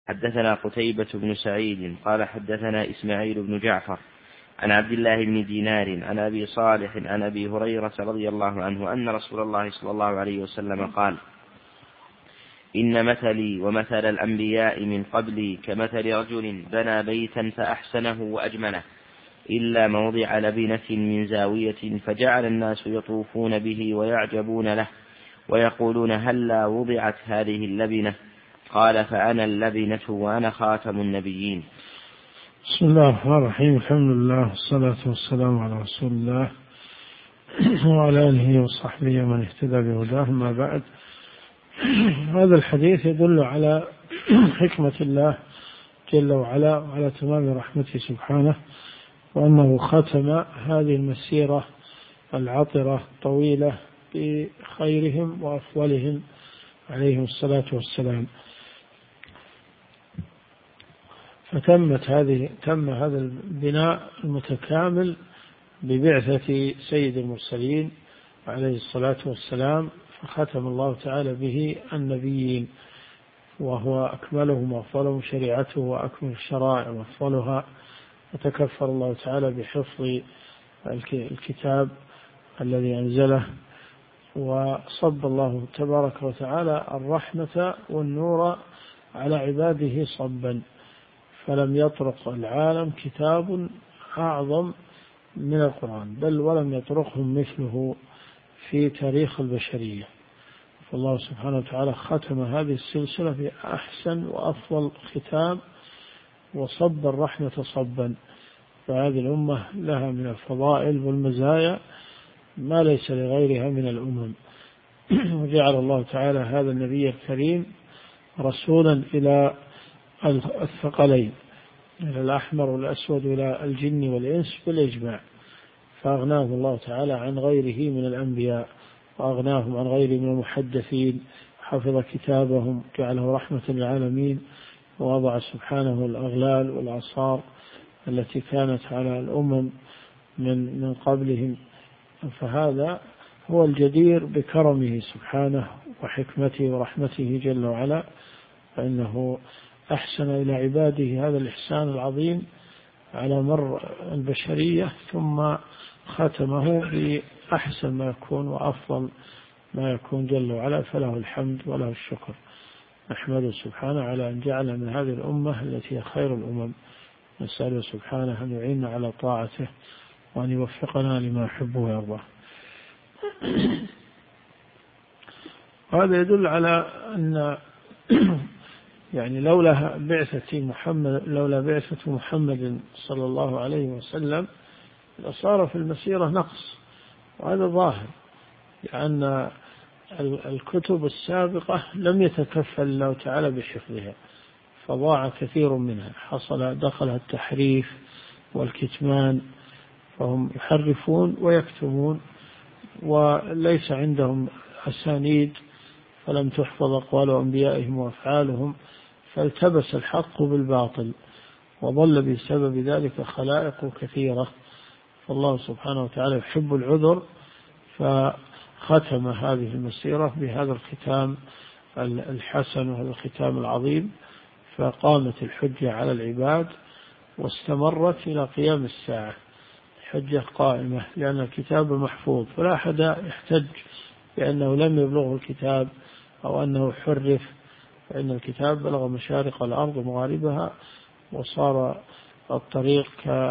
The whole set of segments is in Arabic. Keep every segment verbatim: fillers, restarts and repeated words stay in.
حدثنا قتيبة بن سعيد قال حدثنا إسماعيل بن جعفر عن عبد الله بن دينار عن أبي صالح عن أبي هريرة رضي الله عنه أن رسول الله صلى الله عليه وسلم قال: إن مثلي ومثل الأنبياء من قبلي كمثل رجل بنى بيتا فأحسنه وأجمله إلا موضع لبنة من زاوية، فجعل الناس يطوفون به ويعجبون له ويقولون هلا وضعت هذه اللبنة؟ قال: فأنا اللبنة وأنا خاتم النبيين. بسم الله الرحمن الرحيم. الحمد لله والصلاة والسلام على رسول الله وعلى آله وصحبه من اهتدى بهداه. ما بعد، هذا الحديث يدل على حكمة الله جل وعلا وعلى تمام رحمته سبحانه، وأنه ختم هذه المسيرة العطرة الطويلة بخيرهم وأفضلهم عليهم الصلاة والسلام. فتمت هذه تم هذا البناء المتكامل ببعثة سيد المرسلين عليه الصلاة والسلام، فختم الله تعالى به النبيين، وهو أكملهم وأفضلهم شريعته وأكمل الشرائع وأفضلها، وتكفر الله تعالى بحفظ الكتاب الذي أنزله، وصب الله تبارك وتعالى الرحمة والنور على عباده صبا، فلم يطرق العالم كتاب أعظم من القرآن، بل ولم يطرقهم مثله في تاريخ البشرية. فالله سبحانه وتعالى ختم هذه السلسلة بأحسن وأفضل ختام، وصب الرحمة صبا، فهذه الأمة لها من الفضائل والمزايا ما ليس لغيرها من الأمم. وجعل الله تعالى هذا النبي الكريم رسولا إلى الثقلين، إلى الأحمر والأسود، إلى الجن والإنس بالإجماع، فأغناه الله تعالى عن غيره من الأنبياء، وأغناهم عن غيره من المحدثين، حفظ كتابهم، جعله رحمة للعالمين، ووضع سبحانه الأغلال والعصار التي كانت على الأمم من من قبلهم. فهذا هو الجدير بكرمه سبحانه وحكمته ورحمته جل وعلا، فإنه أحسن إلى عباده هذا الإحسان العظيم على مر البشرية، ثم ختمه بأحسن ما يكون وأفضل ما يكون جل وعلا، فله الحمد وله الشكر. نحمده سبحانه على أن جعل من هذه الأمة التي هي خير الأمم، نسأله سبحانه أن يعيننا على طاعته وأن يوفقنا لما يحبه ويرضاه. هذا يدل على أن يعني لولا بعثة محمد لولا بعثة محمد صلى الله عليه وسلم لصار في المسيرة نقص، وهذا ظاهر، لأن الكتب السابقة لم يتكفل الله تعالى بحفظها، فضاع كثير منها، حصل دخلها التحريف والكتمان، فهم يحرفون ويكتمون، وليس عندهم أسانيد، فلم تحفظ أقوال أنبيائهم وأفعالهم، فالتبس الحق بالباطل، وضل بسبب ذلك خلائق كثيرة. فالله سبحانه وتعالى يحب العذر، فختم هذه المسيرة بهذا الختام الحسن وهذا الختام العظيم، فقامت الحجة على العباد واستمرت إلى قيام الساعة، حجة قائمة، لأن الكتاب محفوظ، فلا أحد يحتج بأنه لم يبلغه الكتاب أو أنه حرف، فإن الكتاب بلغ مشارق الأرض ومغاربها، وصار الطريق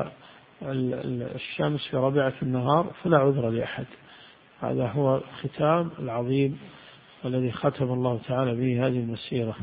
كالشمس في ربيعة النهار، فلا عذر لأحد. هذا هو الختام العظيم الذي ختم الله تعالى به هذه المسيرة.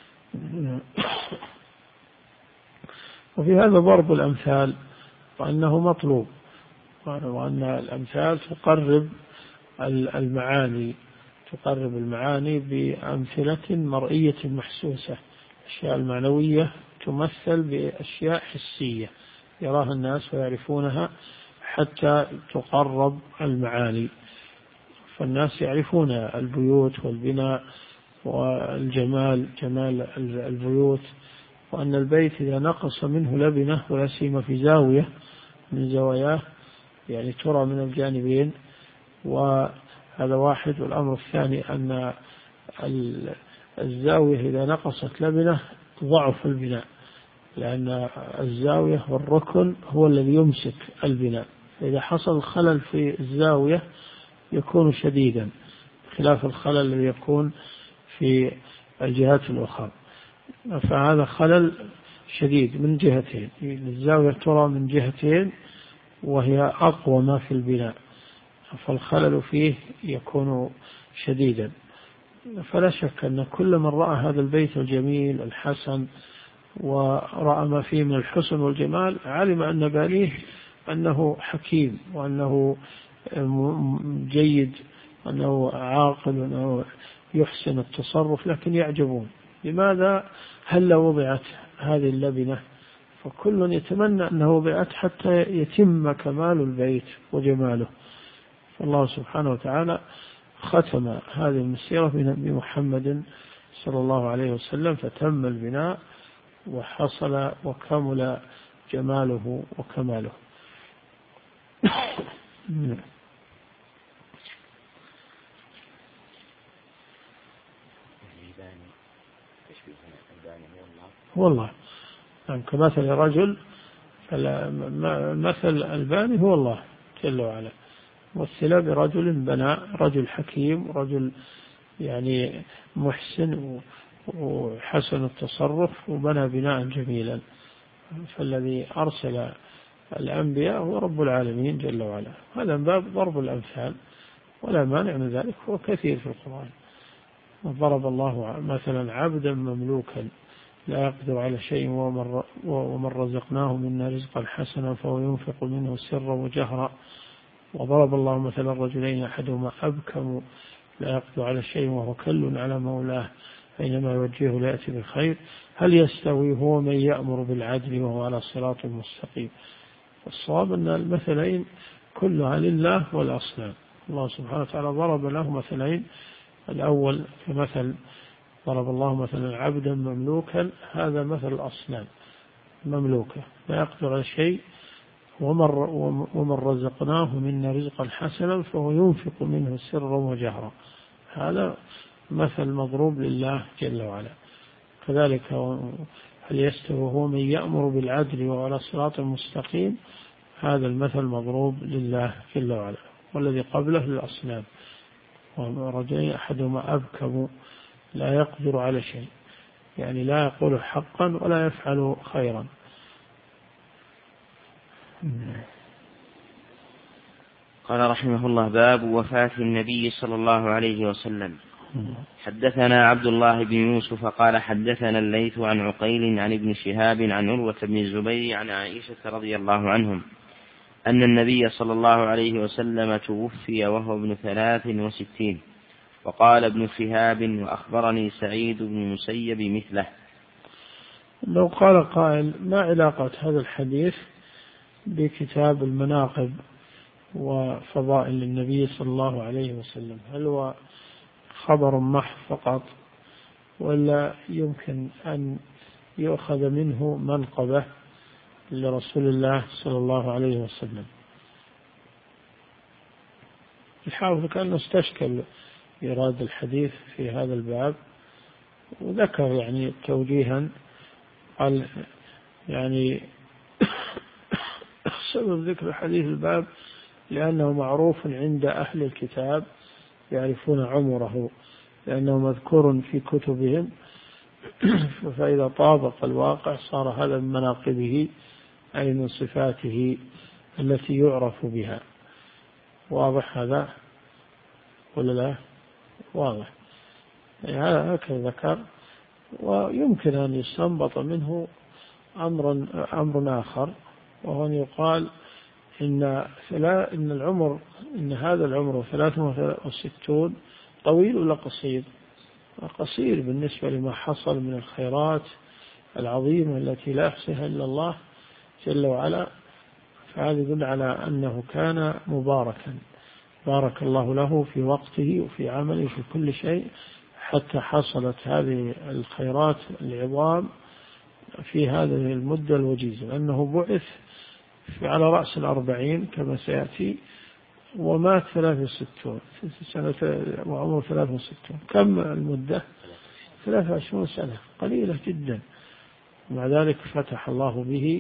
وفي هذا ضرب الأمثال، وأنه مطلوب، وأن الأمثال تقرب المعاني تقرب المعاني بأمثلة مرئية محسوسة. الأشياء المعنوية تمثل بأشياء حسية يراها الناس ويعرفونها حتى تقرب المعاني، فالناس يعرفون البيوت والبناء والجمال، جمال البيوت، وأن البيت إذا نقص منه لبنة، ولا سيما في زاوية من زواياه، يعني ترى من الجانبين، وهذا واحد. والأمر الثاني أن الزاوية إذا نقصت لبنة ضعف البناء، لأن الزاوية والركن هو الذي يمسك البناء، فإذا حصل خلل في الزاوية يكون شديدا خلاف الخلل الذي يكون في الجهات الأخرى. فهذا خلل شديد من جهتين، الزاوية ترى من جهتين وهي أقوى ما في البناء، فالخلل فيه يكون شديدا. فلا شك أن كل من رأى هذا البيت الجميل الحسن ورأى ما فيه من الحسن والجمال علم أن بانيه أنه حكيم وأنه جيد وأنه عاقل وأنه يحسن التصرف، لكن يعجبون لماذا هل وضعت هذه اللبنة؟ فكل يتمنى أنه وضعت حتى يتم كمال البيت وجماله. فالله سبحانه وتعالى ختم هذه المسيرة بنبي محمد صلى الله عليه وسلم، فتم البناء وحصل وكمل جماله وكماله. والله يعني كمثل رجل، مثل الباني هو الله جل وعلا، والسلا برجل بنى، رجل حكيم، رجل يعني محسن وحسن التصرف وبنى بناء جميلا. فالذي أرسل الأنبياء هو رب العالمين جل وعلا. هذا من باب ضرب الأمثال، ولا مانع من ذلك، هو كثير في القرآن. ضرب الله مثلا عبدا مملوكا لا يقدر على شيء ومن رزقناه منا رزقا حسنا فهو ينفق منه سرا وجهرا. وضرب الله مثلا رجلين أحدهما أبكم لا يقدر على شيء وهو كل على مولاه أينما يوجهه لا يأتي بالخير هل يستوي هو من يأمر بالعدل وهو على صراط مستقيم. الصواب أن المثلين كلها لله والأصنام. الله سبحانه وتعالى ضرب له مثلين، الأول كمثل ضرب الله مثلا عبدا مملوكا، هذا مثل الأصنام مملوكة لا يقدر على شيء ومن رزقناه منا رزقا حسنا فهو ينفق منه سرا وجهرا، هذا مثل مضروب لله جل وعلا. كذلك هل يستوي هو من يأمر بالعدل وعلى صراط مستقيم، هذا المثل مضروب لله جل وعلا. والذي قبله للأصنام، ورجلين أحدهما أبكم لا يقدر على شيء، يعني لا يقول حقا ولا يفعل خيرا. قال رحمه الله: باب وفاة النبي صلى الله عليه وسلم. حدثنا عبد الله بن يوسف قال حدثنا الليث عن عقيل عن ابن شهاب عن عروة بن الزبير عن عائشة رضي الله عنهم أن النبي صلى الله عليه وسلم توفي وهو ابن ثلاث وستين. وقال ابن شهاب: وأخبرني سعيد بن المسيب مثله. لو قال قائل: ما علاقة هذا الحديث بكتاب المناقب وفضائل النبي صلى الله عليه وسلم؟ هل هو خبر محض فقط، ولا يمكن أن يؤخذ منه منقبة لرسول الله صلى الله عليه وسلم؟ الحافظ كان استشكل إيراد الحديث في هذا الباب، وذكر يعني توجيها، قال يعني سبب ذكر حديث الباب لأنه معروف عند أهل الكتاب يعرفون عمره، لأنه مذكور في كتبهم، فإذا طابق الواقع صار هذا من مناقبه أي من صفاته التي يعرف بها. واضح هذا ولا لا؟ واضح. هذا هكذا ذكر. ويمكن أن يستنبط منه أمر أمر آخر، وهو أن يقال إن إن العمر إن هذا العمر ثلاثة وستون طويل ولا قصير؟ قصير بالنسبة لما حصل من الخيرات العظيمة التي لا يحصيها إلا الله جل وعلا. فهذا يدل على أنه كان مباركا، بارك الله له في وقته وفي عمله في كل شيء، حتى حصلت هذه الخيرات العظام في هذه المدة الوجيزة، لأنه بعث على رأس الأربعين كما سيأتي، ومات ثلاث وستون سنة وعمره ثلاث وستون. كم المدة؟ ثلاث وعشرون سنة، قليلة جدا. مع ذلك فتح الله به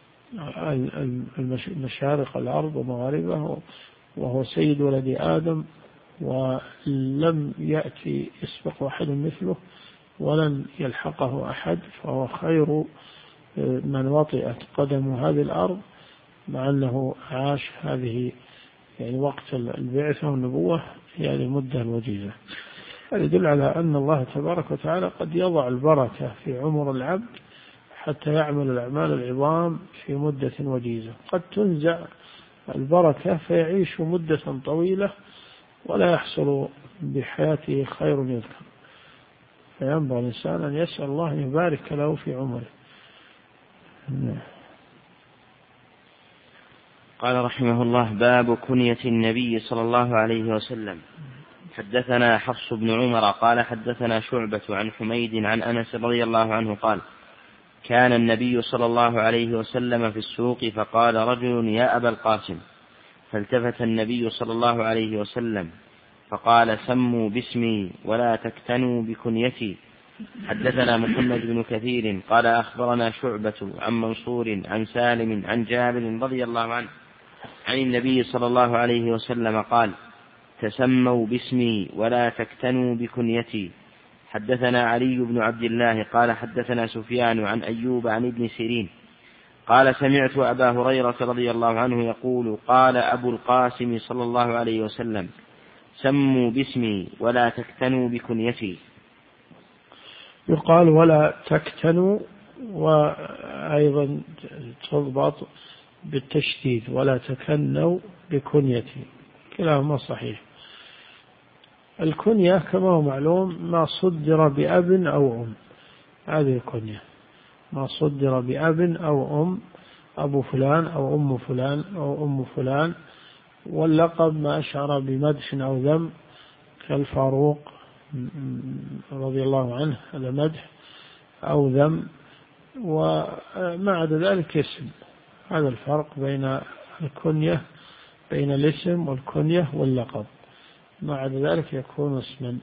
مشارق الأرض ومغاربها، وهو سيد ولد آدم، ولم يأتي يسبق أحد مثله ولن يلحقه أحد، فهو خير من وطئت قدم هذه الأرض، مع أنه عاش هذه يعني وقت البعثة والنبوة يعني المدة الوجيزة. هذا يدل على أن الله تبارك وتعالى قد يضع البركة في عمر العبد حتى يعمل الأعمال العظام في مدة وجيزة. قد تنزع البركة فيعيش مدة طويلة ولا يحصل بحياته خير يذكر، فينبغي الإنسان أن يسأل الله أن يبارك له في عمره. قال رحمه الله: باب كنية النبي صلى الله عليه وسلم. حدثنا حفص بن عمر قال حدثنا شعبة عن حميد عن أنس رضي الله عنه قال: كان النبي صلى الله عليه وسلم في السوق فقال رجل: يا أبا القاسم، فالتفت النبي صلى الله عليه وسلم فقال: سموا باسمي ولا تكتنوا بكنيتي. حدثنا محمد بن كثير قال أخبرنا شعبة عن منصور عن سالم عن جابر رضي الله عنه عن النبي صلى الله عليه وسلم قال: تسموا باسمي ولا تكتنوا بكنيتي. حدثنا علي بن عبد الله قال حدثنا سفيان عن أيوب عن ابن سيرين قال: سمعت أبا هريرة رضي الله عنه يقول: قال أبو القاسم صلى الله عليه وسلم: سموا باسمي ولا تكتنوا بكنيتي. يقال ولا تكتنوا، وأيضا تضبط بالتشديد ولا تكنوا بكنيتي، كلاهما صحيح. الكنية كما هو معلوم ما صدر بأب أو أم، هذه الكنية ما صدر بأب أو أم، أبو فلان أو أم فلان أو أم فلان. واللقب ما أشعر بمدح أو ذم، كالفاروق رضي الله عنه، هذا مدح أو ذم. وما عدا ذلك اسم. هذا الفرق بين الكنية، بين الاسم والكنية واللقب، ما عدا ذلك يكون اسما.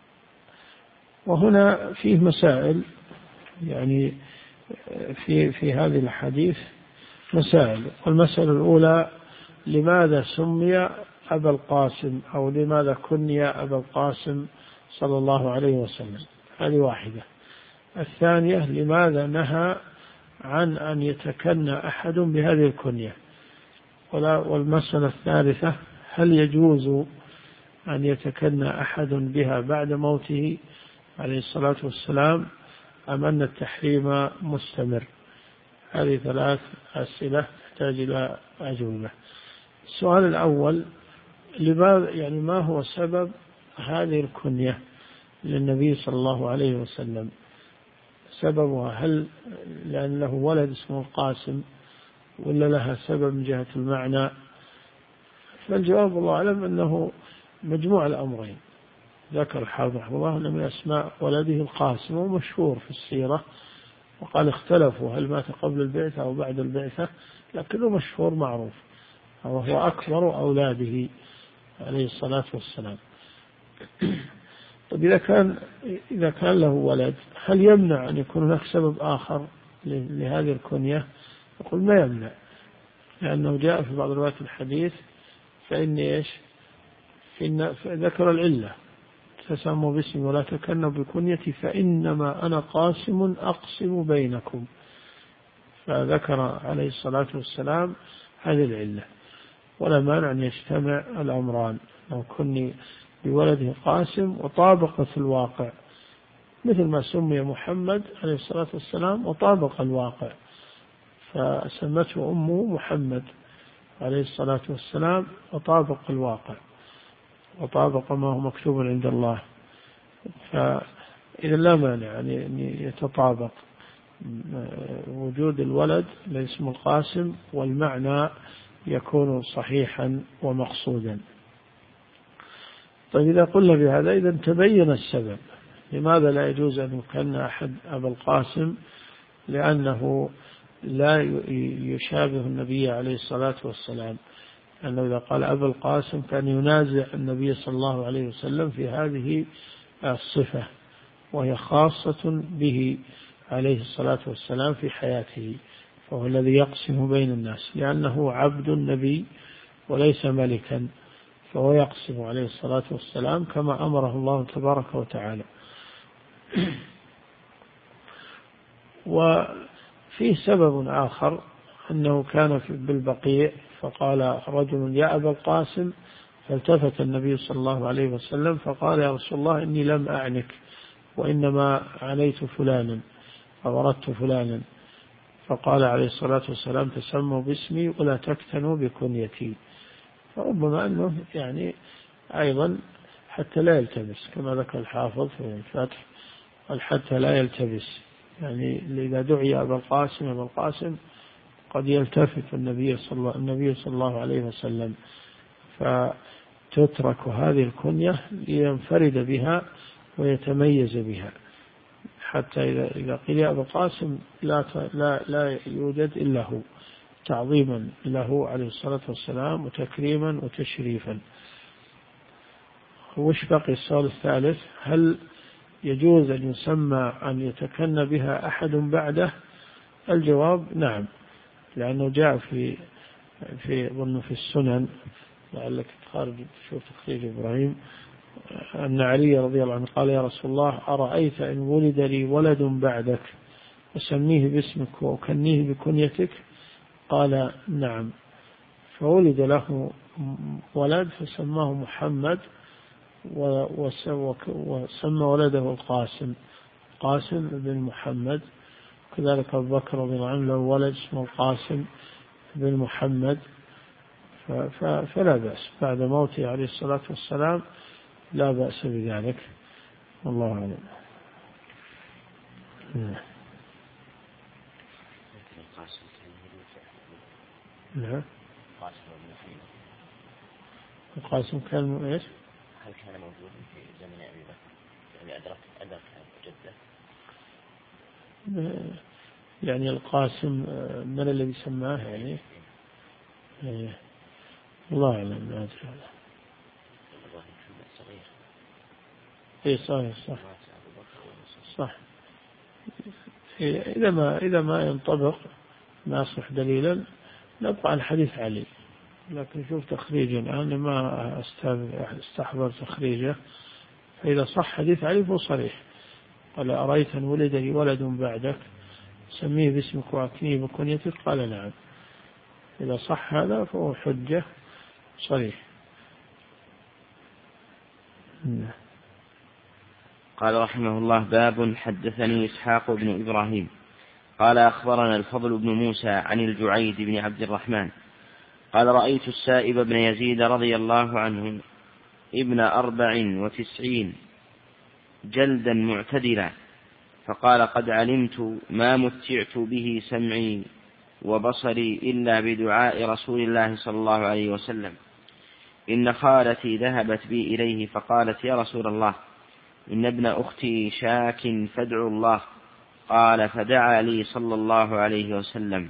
وهنا فيه مسائل، يعني في في هذه الحديث مسائل. والمسألة الأولى: لماذا سمي أبا القاسم، أو لماذا كني أبا القاسم صلى الله عليه وسلم؟ هذه واحدة. الثانية: لماذا نهى عن أن يتكنى أحد بهذه الكنية؟ والمسألة الثالثة: هل يجوز أن يتكنى أحد بها بعد موته عليه الصلاة والسلام، أم أن التحريم مستمر؟ هذه ثلاث أسئلة تحتاج إلى أجوبة. السؤال الأول: لماذا يعني ما هو سبب هذه الكنية للنبي صلى الله عليه وسلم؟ سببها هل لأن له ولد اسمه القاسم، ولا لها سبب من جهة المعنى؟ فالجواب الله أعلم أنه مجموع الأمرين. ذكر الحافظ رحمه الله أن من أسماء ولده القاسم، ومشهور في السيرة، وقال اختلفوا هل مات قبل البعثة أو بعد البعثة، لكنه مشهور معروف، وهو أكبر أولاده عليه الصلاة والسلام. طيب إذا كان إذا كان له ولد، هل يمنع أن يكون هناك سبب آخر لهذه الكنية؟ يقول ما يمنع، لأنه جاء في بعض روايات الحديث فإن إيش فإن ذكر العلة: تسموا باسمي ولا تكنوا بكنيتي فإنما أنا قاسم أقسم بينكم. فذكر عليه الصلاة والسلام هذه العلة. ولا مانع أن يجتمع الأمران، لو كني بولده قاسم وطابق في الواقع، مثل ما سمي محمد عليه الصلاة والسلام وطابق الواقع، فسمته أمه محمد عليه الصلاة والسلام وطابق الواقع وطابق ما هو مكتوب عند الله. فإذا لا مانع أن يتطابق وجود الولد لاسم القاسم والمعنى يكون صحيحا ومقصودا. طيب إذا قلنا بهذا، إذا تبين السبب لماذا لا يجوز أن يكن أحد أبا القاسم، لأنه لا يشابه النبي عليه الصلاة والسلام، أنه إذا قال أبا القاسم كان ينازع النبي صلى الله عليه وسلم في هذه الصفة، وهي خاصة به عليه الصلاة والسلام في حياته، فهو الذي يقسم بين الناس لأنه عبد النبي وليس ملكا، فهو يقسم عليه الصلاة والسلام كما أمره الله تبارك وتعالى. وفيه سبب آخر أنه كان بالبقيع فقال رجل يا أبا القاسم، فالتفت النبي صلى الله عليه وسلم فقال يا رسول الله إني لم أعنك وإنما عنيت فلانا أو أردت فلانا، فقال عليه الصلاة والسلام تسموا باسمي ولا تكتنوا بكنيتي. فربما أنه يعني أيضا حتى لا يلتبس كما ذكر الحافظ في الفتح، حتى لا يلتبس، يعني إذا دعي أبا القاسم أبا القاسم قد يلتفت النبي صلى الله, النبي صلى الله عليه وسلم، فتترك هذه الكنية لينفرد بها ويتميز بها، حتى إذا إذا قيل أبا القاسم لا لا لا يوجد إلا هو، تعظيما له عليه الصلاة والسلام وتكريما وتشريفا. وش بقي السؤال الثالث؟ هل يجوز أن يسمى أن يتكنى بها أحد بعده؟ الجواب نعم، لأنه جاء في في ظن في السنن، لعلك تخرج تشوف تخريج إبراهيم، أن علي رضي الله عنه قال يا رسول الله أرأيت إن ولد لي ولد بعدك أسميه باسمك وأكنيه بكنيتك؟ قال نعم، فولد له ولد فسماه محمد وسمى ولده القاسم، قاسم بن محمد. كذلك أبو بكر رضي الله عنه له ولد اسمه القاسم بن محمد، فلا بأس بعد موته عليه الصلاة والسلام، لا بأس بذلك، والله أعلم. نعم. القاسم كان ايش؟ هل كان موجودا في زمن أبي بكر؟ يعني أدرك أدرك جده؟ يعني القاسم من الذي سماه يعني؟ إيه. الله أعلم، لا أدري هذا. صغير. إيه صحيح صح. صح. إذا ما إذا ما ينطبق ما يصح دليلا نبقى على الحديث عليه، لكن شوف تخريجا أنا ما استحضر تخريجه، فإذا صح حديث عليه فهو صريح. قال أرأيت أن ولد لي ولد بعدك سميه باسمك وأكنيه بكنيتك؟ قال نعم. إذا صح هذا فهو حجة صريح. قال رحمه الله باب حدثني إسحاق بن إبراهيم قال أخبرنا الفضل بن موسى عن الجعيد بن عبد الرحمن قال رأيت السائب بن يزيد رضي الله عنه ابن أربع وتسعين جلدا معتدلا، فقال قد علمت ما متعت به سمعي وبصري إلا بدعاء رسول الله صلى الله عليه وسلم، إن خالتي ذهبت بي إليه فقالت يا رسول الله إن ابن أختي شاك فادعوا الله، قال فدعا لي صلى الله عليه وسلم.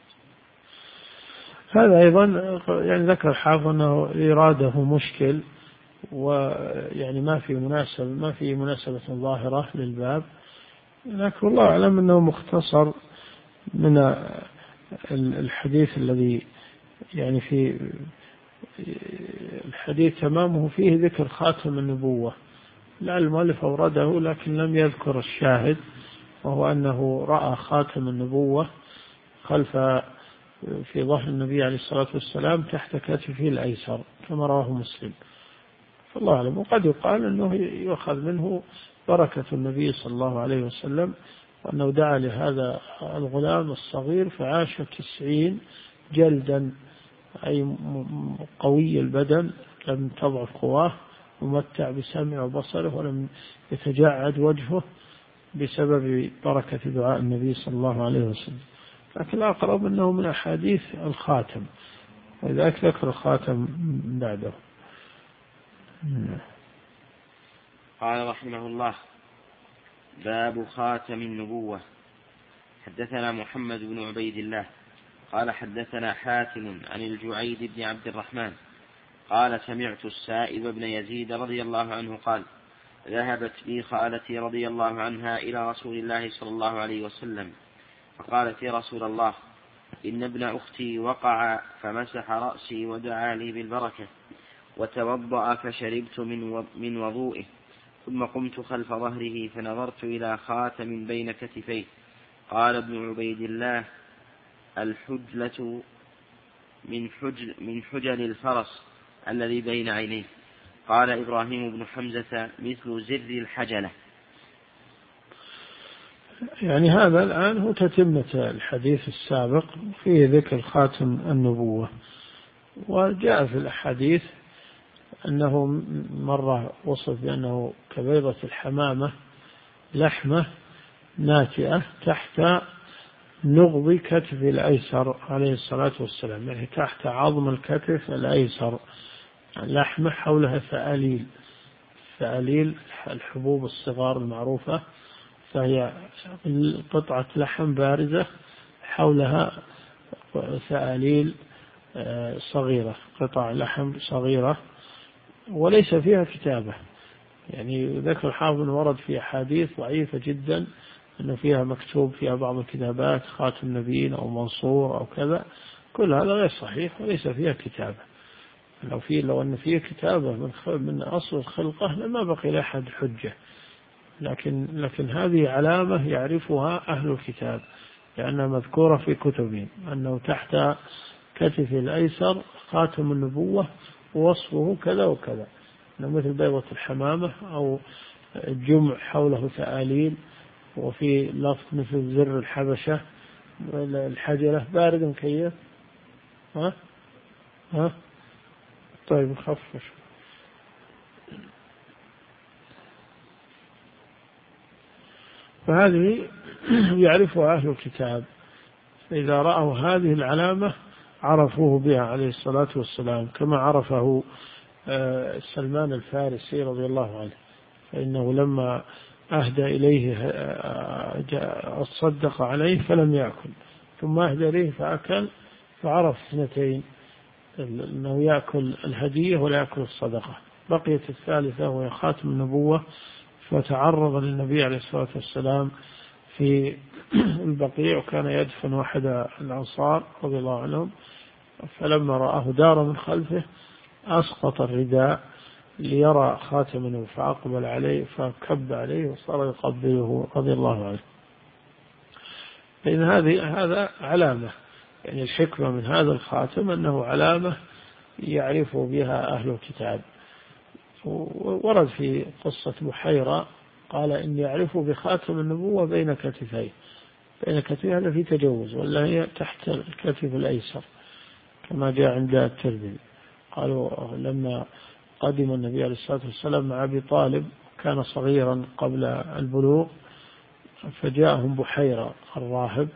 هذا أيضا يعني ذكر حافظ أنه إراده مشكل، ويعني ما في مناسبة ما في مناسبة ظاهرة للباب، لكن الله أعلم أنه مختصر من الحديث الذي يعني في الحديث تمامه فيه ذكر خاتم النبوة، لا المؤلف أورده لكن لم يذكر الشاهد، وهو أنه رأى خاتم النبوة خلف في ظهر النبي عليه الصلاة والسلام تحت كتفه الأيسر كما رواه مسلم، فالله أعلم. وقد يقال أنه يؤخذ منه بركة النبي صلى الله عليه وسلم، وأنه دعا لهذا الغلام الصغير فعاش تسعين جلدا، أي قوي البدن لم تضعف قواه، ممتع بسمع وبصره ولم يتجعد وجهه بسبب بركة دعاء النبي صلى الله عليه وسلم. لكن الأقرب أنه من أحاديث الخاتم، ولذلك ذكر الخاتم بعده. قال رحمه الله باب خاتم النبوة. حدثنا محمد بن عبيد الله قال حدثنا حاتم عن الجعيد بن عبد الرحمن قال سمعت السائب بن يزيد رضي الله عنه قال ذهبت بي خالتي رضي الله عنها إلى رسول الله صلى الله عليه وسلم فقالت: يا رسول الله، إن ابن أختي وقع فمسح رأسي ودعا لي بالبركة، وتوضأ فشربت من وضوئه، ثم قمت خلف ظهره فنظرت إلى خاتم بين كتفيه. قال ابن عبيد الله: الحجلة من حجل, من حجل الفرس الذي بين عينيه. قال إبراهيم بن حمزة: مثل زر الحجلة. يعني هذا الآن هو تتمة الحديث السابق فيه ذكر خاتم النبوة، وجاء في الأحاديث أنه مرة وصف بأنه كبيضة الحمامة لحمة ناتئة تحت نغض كتف الأيسر عليه الصلاة والسلام، يعني تحت عظم الكتف الأيسر لحمة حولها فأليل، فأليل الحبوب الصغار المعروفة، فهي قطعة لحم بارزة حولها فأليل صغيرة، قطع لحم صغيرة وليس فيها كتابة. يعني ذكر حافظ ورد في أحاديث ضعيفة جدا أنه فيها مكتوب فيها بعض الكتابات خاتم نبيين أو منصور أو كذا، كل هذا غير صحيح وليس فيها كتابة. لو في لو أن فيه كتابة من من أصل الخلقة لما بقي لأحد حجة، لكن لكن هذه علامة يعرفها أهل الكتاب لأنها مذكورة في كتبهم أنه تحت كتف الأيسر خاتم النبوة ووصفه كذا وكذا، مثل بيضة الحمامة أو الجمع حوله ثآليل، وفي لفظ مثل زر الحبشة الحجلة بارد مكيف. ها ها طيب خفش. فهذه يعرفها أهل الكتاب، فإذا رأوا هذه العلامة عرفوه بها عليه الصلاة والسلام، كما عرفه سلمان الفارسي رضي الله عنه، فإنه لما أهدى إليه أصدق عليه فلم يأكل، ثم أهدى إليه فأكل، فعرف اثنتين، أنه يأكل الهدية ولا يأكل الصدقة. بقيت الثالثة وهي خاتم النبوة، فتعرض للنبي عليه الصلاة والسلام في البقيع، وكان يدفن واحد الأنصار رضي الله عنهم، فلما رآه دار من خلفه أسقط الرداء ليرى خاتمه فأقبل عليه فكب عليه وصار يقبله رضي الله عنه. فإن هذه هذا علامة، يعني الحكمة من هذا الخاتم أنه علامة يعرف بها أهل الكتاب. ورد في قصة بحيرة قال إني أعرف بخاتم النبوة بين كتفيه، بين كتفيه هذا في تجوز، ولا هي تحت الكتف الأيسر كما جاء عند الترمذي. قالوا لما قدم النبي عليه الصلاة والسلام مع أبي طالب كان صغيرا قبل البلوغ، فجاءهم بحيرة الراهب،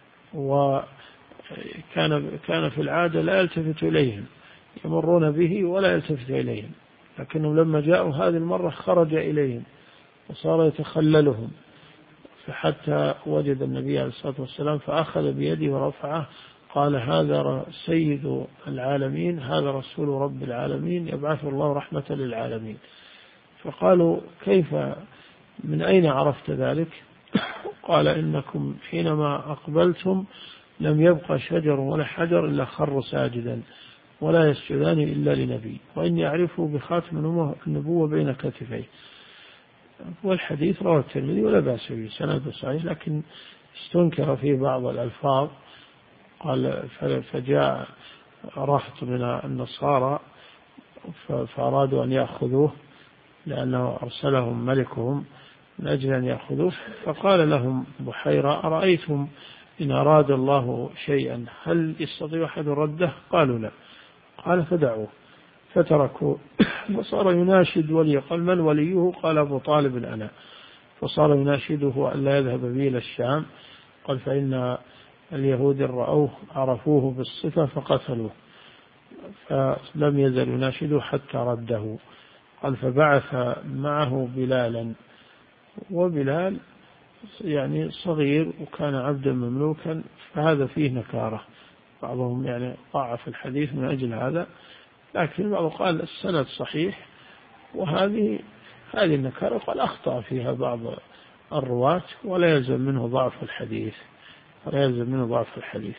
وكان كان في العادة لا يلتفت إليهم، يمرون به ولا يلتفت إليهم، لكنهم لما جاءوا هذه المرة خرج إليهم وصار يتخللهم، فحتى وجد النبي عليه الصلاة والسلام فأخذ بيده ورفعه، قال: هذا سيد العالمين، هذا رسول رب العالمين، يبعث الله رحمة للعالمين. فقالوا: كيف من أين عرفت ذلك؟ قال: إنكم حينما أقبلتم لم يبقى شجر ولا حجر إلا خر ساجدا، ولا يسجدان إلا لنبي، وإني أعرفه بخاتم النبوة بين كتفيه. والحديث رواه الترمذي ولا بأس به، سند صحيح، لكن استنكر فيه بعض الألفاظ. قال: فجاء رهط من النصارى فأرادوا أن يأخذوه لأنه أرسلهم ملكهم من أجل أن يأخذوه، فقال لهم بحيرة: أرأيتم إن أراد الله شيئا هل يستطيع أحد رده؟ قالوا: لا. قال: فدعوه، فتركوا. فصار يناشد ولي، قال: من وليه؟ قال: أبو طالب أنا. فصار يناشده أن لا يذهب به إلى الشام، قال: فإن اليهود رأوه عرفوه بالصفة فقتلوه، فلم يزل يناشده حتى رده. قال: فبعث معه بلالا، وبلال يعني صغير وكان عبدا مملوكا، فهذا فيه نكارة، بعضهم يعني ضعف الحديث من أجل هذا، لكن بعضهم قال السند صحيح، وهذه هذه النكارة قال أخطأ فيها بعض الرواة ولا يلزم منه ضعف الحديث ولا يلزم منه ضعف الحديث.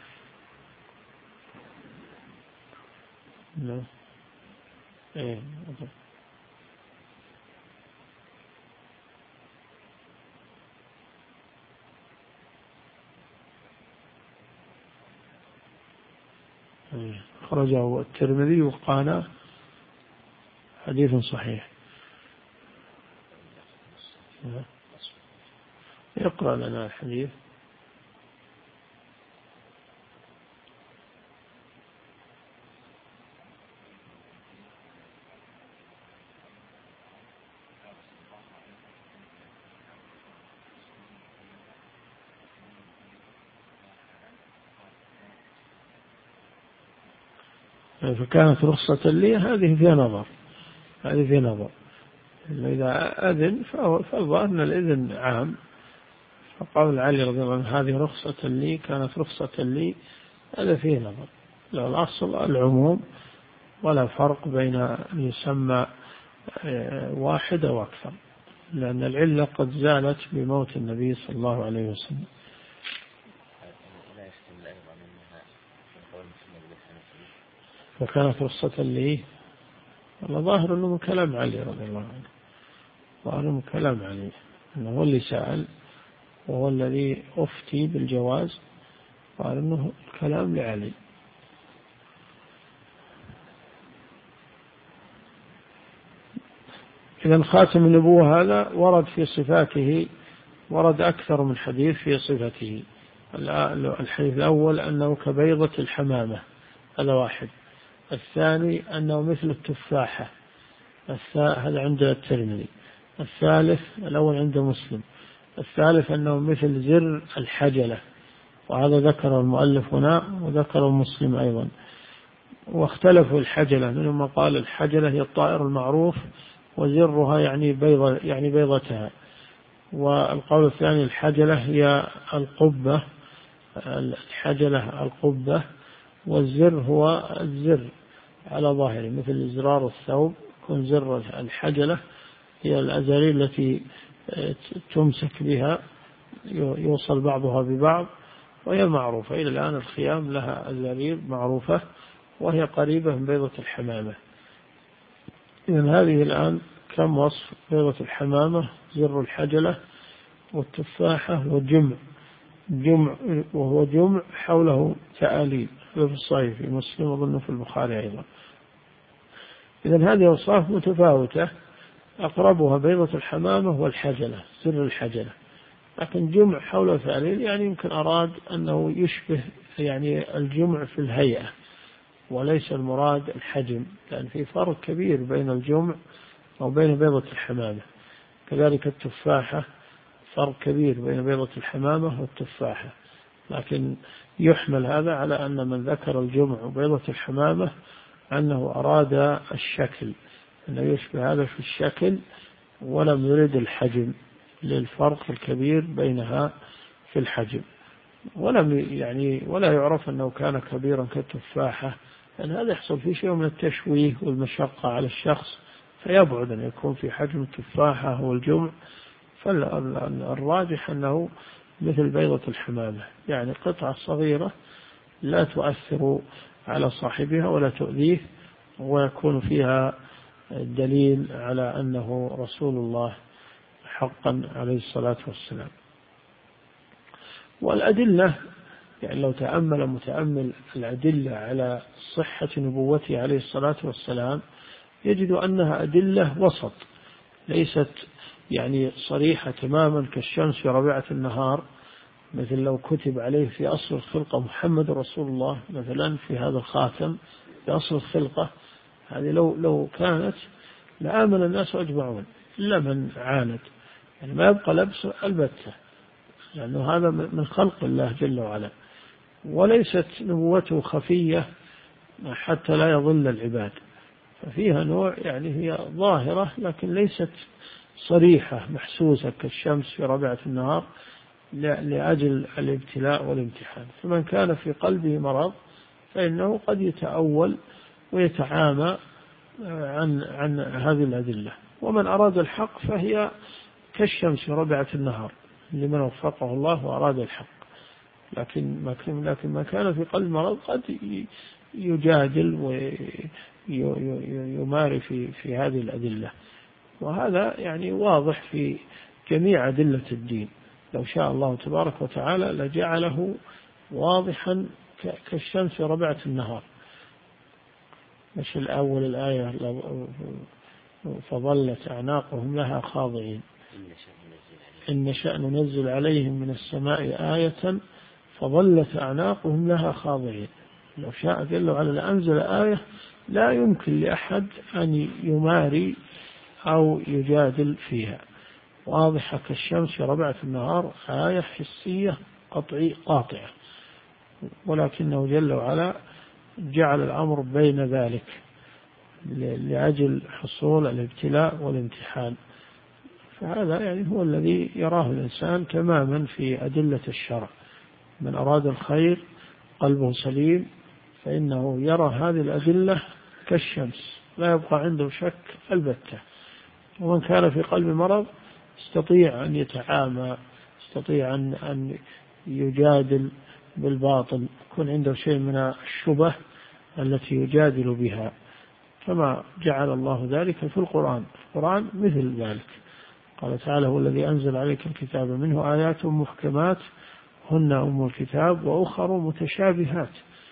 لا. إيه. خرجه الترمذي وقال حديث صحيح. يقرأ لنا الحديث. فكانت رخصة لي هذه فيها نظر هذه فيها نظر إذا أذن فالظاهر أن الإذن عام. فقول علي رضي الله عنه هذه رخصة لي كانت رخصة لي هذا فيه نظر. لا الأصل العموم ولا فرق بين أن يسمى واحد أو أكثر لأن العلة قد زالت بموت النبي صلى الله عليه وسلم. فكانت رخصة لي والله ظاهر أنه من كلام علي رضي الله عنه ظاهر من كلام علي أنه هو اللي سأل وهو الذي أفتي بالجواز قال أنه الكلام لعلي. إذا خاتم النبوة هذا ورد في صفاته ورد أكثر من حديث في صفته. الحديث الأول أنه كبيضة الحمامة هذا واحد. الثاني أنه مثل التفاحة هذا عند الترمذي. الثالث الأول عند مسلم. الثالث أنه مثل زر الحجلة وهذا ذكر المؤلف هنا وذكر مسلم أيضا. واختلفوا الحجلة منهم من قال الحجلة هي الطائر المعروف وزرها يعني بيضة يعني بيضتها. والقول الثاني الحجلة هي القبة الحجلة القبة والزر هو الزر على ظاهره مثل إزرار الثوب يكون زر الحجلة هي الأزارير التي تمسك بها يوصل بعضها ببعض وهي معروفة إلى الآن. الخيام لها أزارير معروفة وهي قريبة من بيضة الحمامة. إذن هذه الآن كم وصف؟ بيضة الحمامة زر الحجلة والتفاحة والجمع جمع وهو جمع حوله تآليل في الصحيح في مسلم وظن في البخاري أيضا. إذن هذه أوصاف متفاوتة أقربها بيضة الحمامة والحجلة زر الحجلة لكن جمع حوله تآليل يعني يمكن أراد أنه يشبه يعني الجمع في الهيئة وليس المراد الحجم لأن في فرق كبير بين الجمع وبين بيضة الحمامة. كذلك التفاحة فرق كبير بين بيضة الحمامة والتفاحة لكن يحمل هذا على أن من ذكر الجمع وبيضة الحمامة أنه أراد الشكل أنه يشبه هذا في الشكل ولم يرد الحجم للفرق الكبير بينها في الحجم. ولم يعني ولا يعرف أنه كان كبيرا كالتفاحة لأن هذا يحصل فيه شيء من التشويه والمشقة على الشخص فيبعد أن يكون في حجم التفاحة والجمع. فالراجح أنه مثل بيضة الحمامة يعني قطعة صغيرة لا تؤثر على صاحبها ولا تؤذيه ويكون فيها دليل على أنه رسول الله حقا عليه الصلاة والسلام. والأدلة يعني لو تأمل متأمل الأدلة على صحة نبوته عليه الصلاة والسلام يجد أنها أدلة وسط ليست يعني صريحة تماما كالشمس في ربيعة النهار مثل لو كتب عليه في أصل الخلقة محمد رسول الله مثلا في هذا الخاتم في أصل الخلقة هذه لو لو كانت لآمن الناس أجمعون إلا من عاند يعني ما يبقى لبس البتة لأنه هذا من خلق الله جل وعلا. وليست نبوته خفية حتى لا يضل العباد ففيها نوع يعني هي ظاهرة لكن ليست صريحة محسوسة كالشمس في ربيعة النهار لأجل الابتلاء والامتحان. فمن كان في قلبه مرض فإنه قد يتأول ويتعامى عن عن هذه الأدلة. ومن أراد الحق فهي كالشمس ربعة النهار لمن وفقه الله وأراد الحق. لكن ما لكن ما كان في قلب مرض قد يجادل ويماري في في هذه الأدلة، وهذا يعني واضح في جميع أدلة الدين. لو شاء الله تبارك وتعالى لجعله واضحا كالشمس ربعة النهار. مش الأول الآية فظلت أعناقهم لها خاضعين إن نشأ ننزل عليهم من السماء آية فظلت أعناقهم لها خاضعين. لو شاء جل وعلا لأنزل آية لا يمكن لأحد أن يماري أو يجادل فيها، واضحة كالشمس ربعة النهار، آية حسية قطعية قاطعة، ولكنه جل وعلا جعل الأمر بين ذلك لأجل حصول الابتلاء والامتحان. فهذا يعني هو الذي يراه الإنسان تماما في أدلة الشرع. من أراد الخير قلبه سليم فإنه يرى هذه الأدلة كالشمس لا يبقى عنده شك البتة. ومن كان في قلب مرض يستطيع أن يتعامى، يستطيع أن أن يجادل بالباطل، يكون عنده شيء من الشبه التي يجادل بها، كما جعل الله ذلك في القرآن. القرآن مثل ذلك، قال تعالى: هو الذي أنزل عليك الكتاب منه آيات محكمات هن أم الكتاب وأخر متشابهات.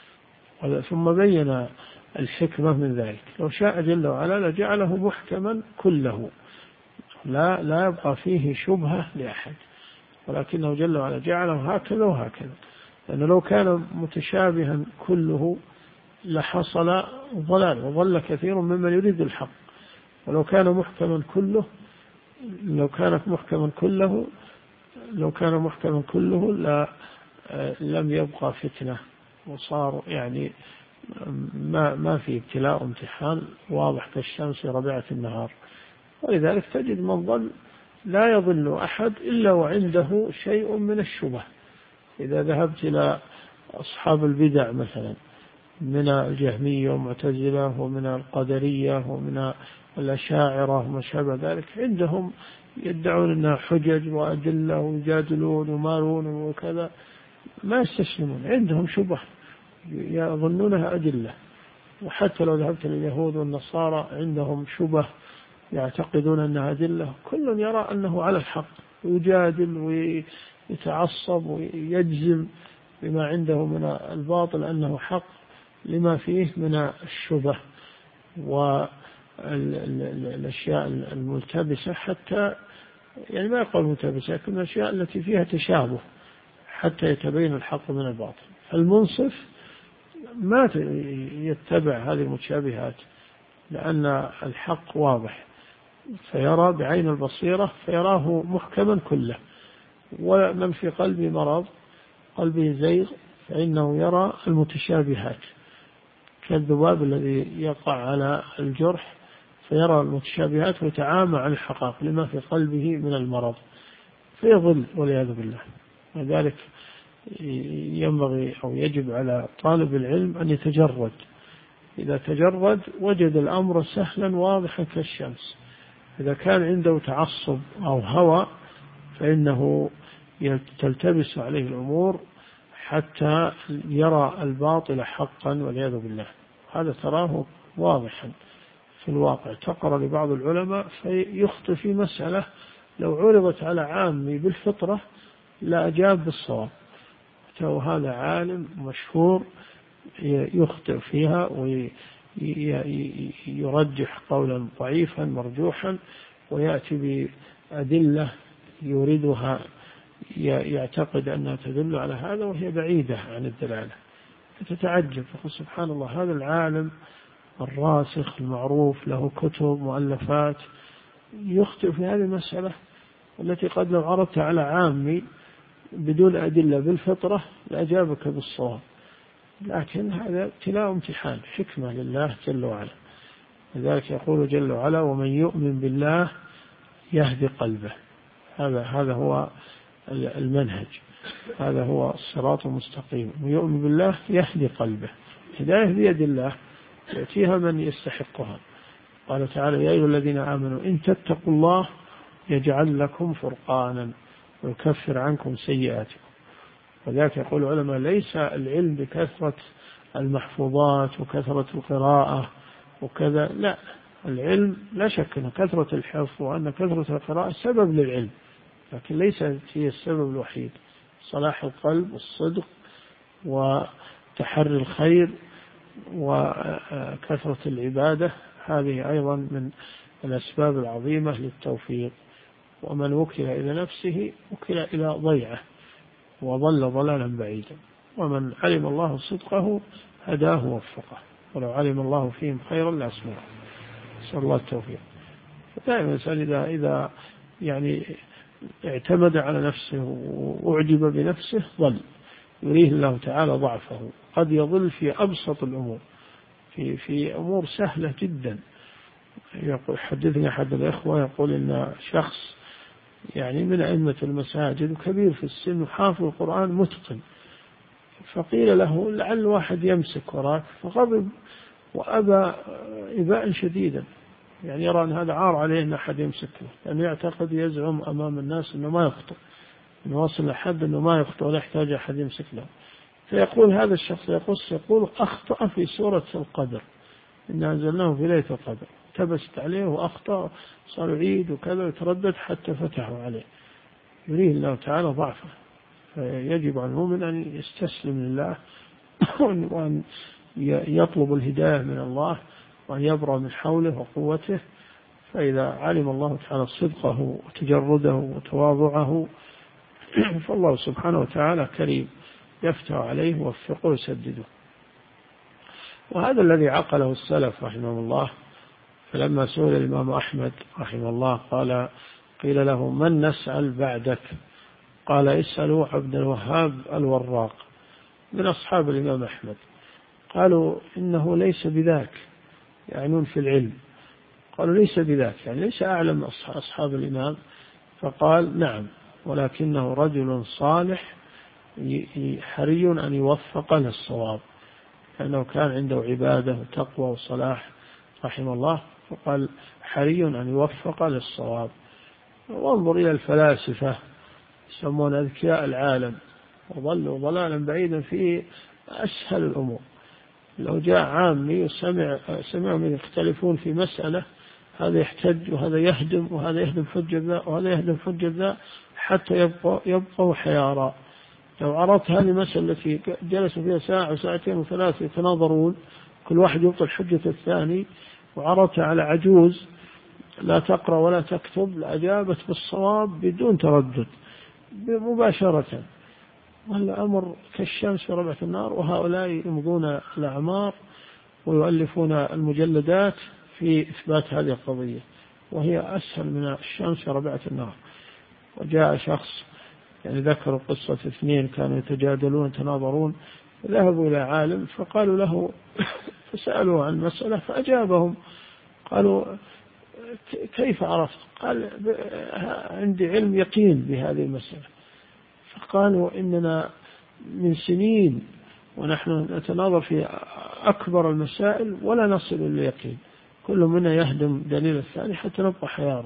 ثم بين الحكمة من ذلك. لو شاء جل وعلا لجعله محكما كله، لا لا يبقى فيه شبهة لأحد، ولكنه جل وعلا جعله هكذا وهكذا، لأنه لو كان متشابها كله لحصل ضلال وضل كثير ممن يريد الحق. ولو كان محكما كله لو كانت محكما كله لو كان محكما كله لا لم يبقى فتنة، وصار يعني ما ما في ابتلاء وامتحان واضح كالشمس ربيعة النهار. ولذلك تجد من ظل لا يظل أحد إلا وعنده شيء من الشبه. إذا ذهبت إلى أصحاب البدع مثلا من الجهمية ومعتزلة ومن القدرية ومن الأشاعرة وما شابه ذلك، عندهم يدعون أنها حجج وأدلة ويجادلون ومارون وكذا، ما يستسلمون، عندهم شبه يظنونها أدلة. وحتى لو ذهبت لليهود والنصارى عندهم شبه يعتقدون أنها أدلة. كل يرى أنه على الحق ويجادل ويتعصب ويجزم بما عنده من الباطل أنه حق لما فيه من الشبه والأشياء الملتبسة، حتى يعني ما يقول ملتبسة، لكن الأشياء التي فيها تشابه حتى يتبين الحق من الباطل. المنصف ما يتبع هذه المتشابهات، لأن الحق واضح فيرى بعين البصيرة فيراه محكما كله. ومن في قلبه مرض قلبه زيغ فإنه يرى المتشابهات كالذباب الذي يقع على الجرح فيرى المتشابهات ويتعامى عن الحقائق لما في قلبه من المرض فيضل والعياذ بالله. لذلك ينبغي أو يجب على طالب العلم أن يتجرد. إذا تجرد وجد الأمر سهلا واضحا كالشمس. إذا كان عنده تعصب أو هوى فإنه تلتبس عليه الأمور حتى يرى الباطل حقا والعياذ بالله. هذا تراه واضحا في الواقع. تقرأ لبعض العلماء فيخطئ في مسألة لو عرضت على عامي بالفطرة لا أجاب بالصواب، وهذا عالم مشهور يخطئ فيها ويرجح قولا ضعيفا مرجوحا ويأتي بأدلة يريدها يعتقد أنها تدل على هذا وهي بعيدة عن الدلالة. فتتعجب تقول سبحان الله، هذا العالم الراسخ المعروف له كتب مؤلفات يخطئ في هذه المسألة التي قد لو عرضت على عامي بدون أدلة بالفطرة لأجابك بالصواب. لكن هذا ابتلاء امتحان حكمة لله جل وعلا. لذلك يقول جل وعلا: ومن يؤمن بالله يهدي قلبه. هذا هذا هو المنهج، هذا هو الصراط المستقيم. ويؤمن بالله يهدي قلبه. هداية بيد الله يأتيها من يستحقها. قال تعالى: يا أيها الذين آمنوا إن تتقوا الله يجعل لكم فرقانا ويكفر عنكم سيئاتكم. وذلك يقول العلماء: ليس العلم بكثرة المحفوظات وكثرة القراءة وكذا، لا، العلم لا شك أن كثرة الحفظ وأن كثرة القراءة سبب للعلم، لكن ليس هي السبب الوحيد. صلاح القلب والصدق وتحري الخير وكثرة العبادة هذه أيضا من الأسباب العظيمة للتوفيق. ومن وكل إلى نفسه وكل إلى ضيعه وضل ضلالا بعيدا. ومن علم الله صدقه هداه ووفقه، ولو علم الله فيهم خيرا لأسمعهم. نسأل الله التوفيق. فدائما الإنسان إذا إذا يعني اعتمد على نفسه وأعجب بنفسه ضل، يريه الله تعالى ضعفه. قد يضل في أبسط الأمور، في في أمور سهلة جدا. يقول حدثني أحد الإخوة يقول إن شخص يعني من أئمة المساجد وكبير في السن وحافظ القرآن متقن، فقيل له: لعل واحد يمسك وراك، فغضب وأبى إباء شديدا، يعني يرى أن هذا عار عليه أن أحد يمسك له، لأنه يعتقد يزعم أمام الناس أنه ما يخطئ، أنه وصل لحد أنه ما يخطئ ولا يحتاج أحد يمسك له. فيقول هذا الشخص يقص يقول: أخطأ في سورة القدر، إنا أنزلناه في ليلة القدر، تبست عليه وأخطأ، صار يعيد وكذا ويتردد حتى فتحوا عليه. يريه الله تعالى ضعفه. فيجب على المؤمن أن يستسلم لله وأن يطلب الهداية من الله وأن يبرأ من حوله وقوته. فإذا علم الله تعالى صدقه وتجرده وتواضعه فالله سبحانه وتعالى كريم، يفتح عليه ووفقه ويسدده. وهذا الذي عقله السلف رحمه الله. فلما سئل الإمام أحمد رحمه الله قال قيل له: من نسأل بعدك؟ قال: اسألوا عبد الوهاب الوراق من أصحاب الإمام أحمد. قالوا: إنه ليس بذاك، يعنون في العلم. قالوا: ليس بذاك، يعني ليس أعلم أصحاب الإمام. فقال: نعم، ولكنه رجل صالح حري أن يوفق للصواب، لأنه كان عنده عبادة وتقوى وصلاح رحمه الله. فقال: حري أن يوفق للصواب. وانظر إلى الفلاسفة يسمون أذكياء العالم، وظلوا ضلالا بعيدا في أسهل الأمور. لو جاء عامي وسمع سمعهم يختلفون في مسألة، هذا يحتج وهذا يهدم وهذا يهدم حجة ذا وهذا يهدم حجة ذا حتى يبقى يبقوا حيارى. لو عرضت هذه المسألة التي جلسوا فيها ساعة وساعتين وثلاثة يتناظرون كل واحد يبطل حجة الثاني، وعرضتها على عجوز لا تقرأ ولا تكتب لأجابت بالصواب بدون تردد مباشرة. والأمر كالشمس في ربعة النار. وهؤلاء يمضون الأعمار ويؤلفون المجلدات في إثبات هذه القضية، وهي أسهل من الشمس في ربعة النار. وجاء شخص يعني ذكروا قصة اثنين كانوا يتجادلون يتناظرون، ذهبوا إلى عالم فقالوا له فسألوا عن مسألة فأجابهم. قالوا: كيف عرفت؟ قال: عندي علم يقين بهذه المسألة. فقالوا: إننا من سنين ونحن نتناظر في أكبر المسائل ولا نصل إلى اليقين، كل منا يهدم دليل الثاني حتى نبقى حيارى.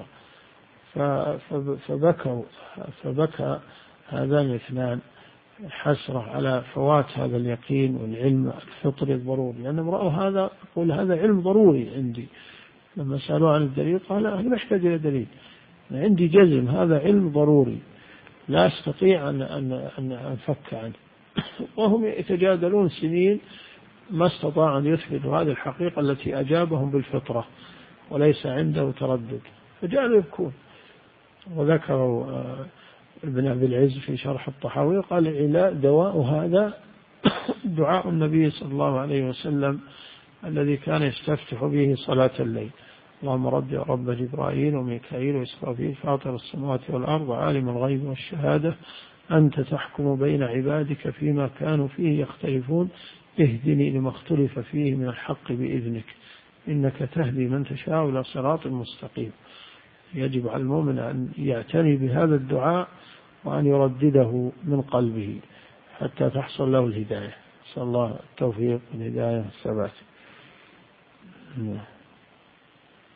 فبكوا فبكى هذان الاثنان حسرة على فوات هذا اليقين والعلم الفطري الضروري، لأنهم رأوا هذا يقول: هذا علم ضروري عندي. لما سألوا عن الدليل قال: أنا لا أحتاج إلى دليل، أنا عندي جزم، هذا علم ضروري لا أستطيع أن أن أن أنفك عنه. وهم يتجادلون سنين ما استطاعوا أن يثبتوا هذه الحقيقة التي أجابهم بالفطرة وليس عنده تردد، فجعلوا يبكون. وذكروا ابن أبي العز في شرح الطحاوي قال: العلاء دواء هذا دعاء النبي صلى الله عليه وسلم الذي كان يستفتح به صلاة الليل: اللهم رب رب جبرائيل وميكائيل وإسرافيل فاطر السماوات والأرض عالم الغيب والشهادة أنت تحكم بين عبادك فيما كانوا فيه يختلفون اهدني لما اختلف فيه من الحق بإذنك إنك تهدي من تشاء إلى صراط مستقيم. يجب على المؤمن أن يعتني بهذا الدعاء وأن يردده من قلبه حتى تحصل له الهداية. نسأل الله التوفيق والهداية والثبات.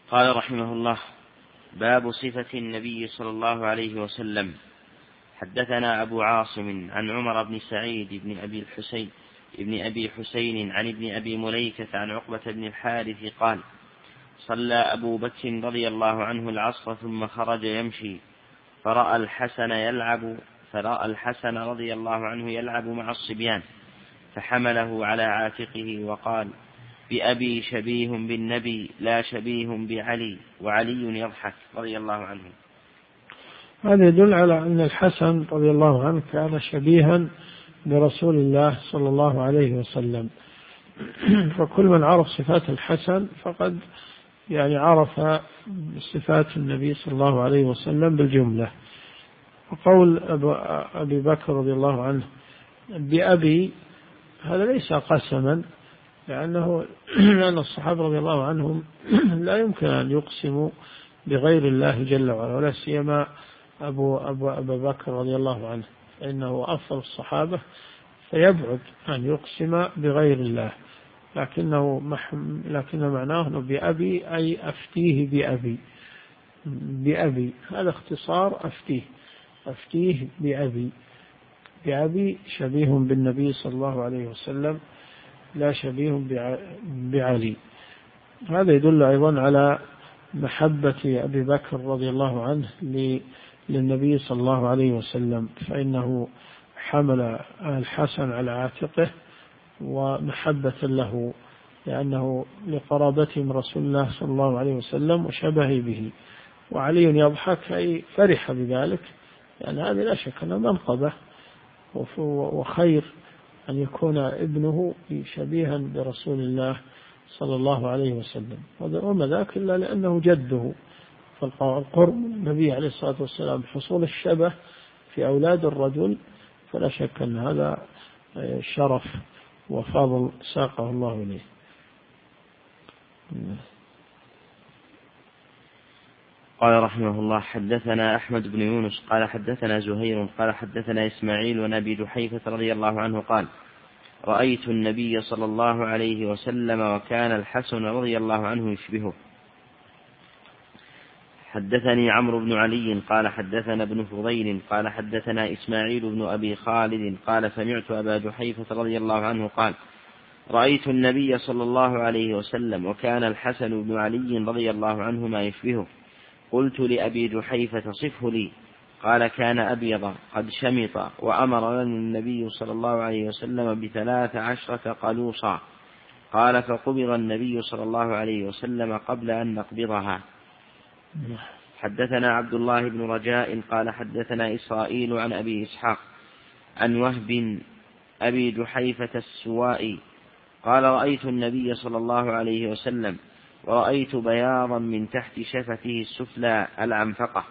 قال رحمه الله: باب صفة النبي صلى الله عليه وسلم. حدثنا أبو عاصم عن عمر بن سعيد بن أبي الحسين ابن أبي حسين عن ابن أبي مليكة عن عقبة بن الحارث قال: صلى أبو بكر رضي الله عنه العصر ثم خرج يمشي فرأى الحسن يلعب فرأى الحسن رضي الله عنه يلعب مع الصبيان فحمله على عاتقه وقال: بأبي شبيه بالنبي لا شبيه بعلي وعلي يضحك رضي الله عنه. هذا يدل على أن الحسن رضي الله عنه كان شبيها برسول الله صلى الله عليه وسلم، فكل من عرف صفات الحسن فقد يعني عرف صفات النبي صلى الله عليه وسلم بالجملة. وقول أبي بكر رضي الله عنه بأبي هذا ليس قسما، لأنه لأن الصحابة رضي الله عنهم لا يمكن أن يقسموا بغير الله جل وعلا، ولا سيما أبو أبو أبو بكر رضي الله عنه فإنه أفضل الصحابة، فيبعد أن يقسم بغير الله، لكنه محم لكن معناه بأبي أي أفتيه بأبي بأبي هذا اختصار أفتيه أفتيه بأبي بأبي شبيه بالنبي صلى الله عليه وسلم لا شبيه بعلي. هذا يدل أيضا على محبة أبي بكر رضي الله عنه للنبي صلى الله عليه وسلم، فإنه حمل الحسن على عاتقه ومحبة له، لأنه لقرابتهم رسول الله صلى الله عليه وسلم وشبه به. وعلي يضحك أي فرح بذلك، يعني هذه لا شك أنها منقبة وخير أن يكون ابنه شبيها برسول الله صلى الله عليه وسلم، وما ذاك إلا لأنه جده، فالقرب النبي عليه الصلاة والسلام حصول الشبه في أولاد الرجل فلا شك أن هذا شرف وفضل ساقه الله إليه. قال رحمه الله: حدثنا أحمد بن يونس قال حدثنا زهير قال حدثنا إسماعيل ونبي جحيفة رضي الله عنه قال: رأيت النبي صلى الله عليه وسلم وكان الحسن رضي الله عنه يشبهه. حدثني عمرو بن علي قال حدثنا ابن فضيل قال حدثنا إسماعيل بن أبي خالد قال سمعت أبا جحيفة رضي الله عنه قال: رأيت النبي صلى الله عليه وسلم وكان الحسن بن علي رضي الله عنهما يشبهه. قلت لأبي جحيفة صفه لي. قال: كان أبيض قد شمط، وأمر لنا النبي صلى الله عليه وسلم بثلاث عشرة قلوصا. قال: فقبض النبي صلى الله عليه وسلم قبل أن نقبضها. حدثنا عبد الله بن رجاء قال حدثنا إسرائيل عن أبي إسحاق عن وهب أبي جحيفة السوائي قال: رأيت النبي صلى الله عليه وسلم ورأيت بياضا من تحت شفته السفلى العنفقة.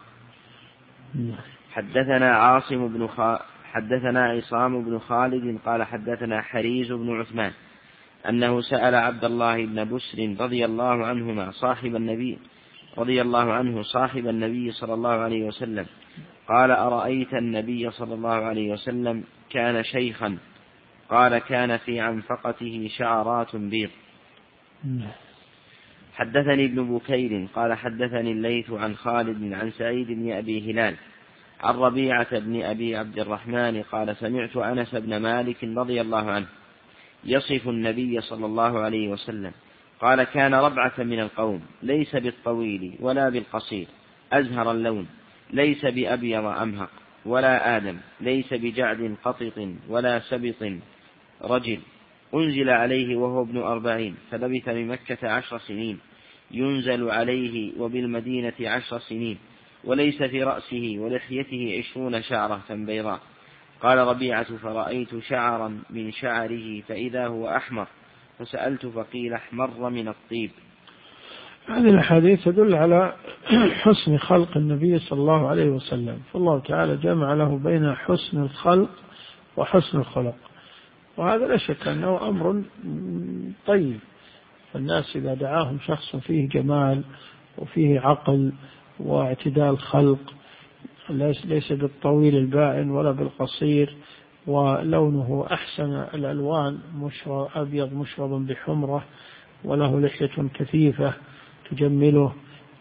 حدثنا عاصم بن خ... حدثنا عصام بن خالد قال حدثنا حريز بن عثمان أنه سأل عبد الله بن بسر رضي الله عنهما صاحب النبي رضي الله عنه صاحب النبي صلى الله عليه وسلم قال: أرأيت النبي صلى الله عليه وسلم كان شيخا؟ قال: كان في عنفقته شعرات بيض. حدثني ابن بكير قال حدثني الليث عن خالد عن سعيد بن أبي هلال عن ربيعة بن أبي عبد الرحمن قال: سمعت أنس بن مالك رضي الله عنه يصف النبي صلى الله عليه وسلم قال: كان ربعة من القوم، ليس بالطويل ولا بالقصير، أزهر اللون، ليس بأبيض أمهق ولا آدم، ليس بجعد قطط ولا سبط رجل، أنزل عليه وهو ابن أربعين، فلبث بمكة عشر سنين، ينزل عليه وبالمدينة عشر سنين، وليس في رأسه ولحيته عشرون شعرة بيضاء. قال ربيعة: فرأيت شعرا من شعره فإذا هو أحمر، فسألت فقيل: احمر من الطيب. هذه الحديث تدل على حسن خلق النبي صلى الله عليه وسلم، فالله تعالى جمع له بين حسن الخلق وحسن الخلق، وهذا لا شك أنه أمر طيب. الناس إذا دعاهم شخص فيه جمال وفيه عقل واعتدال خلق، ليس بالطويل البائن ولا بالقصير، ولونه أحسن الألوان، مشرب أبيض مشرب بحمرة، وله لحية كثيفة تجمله،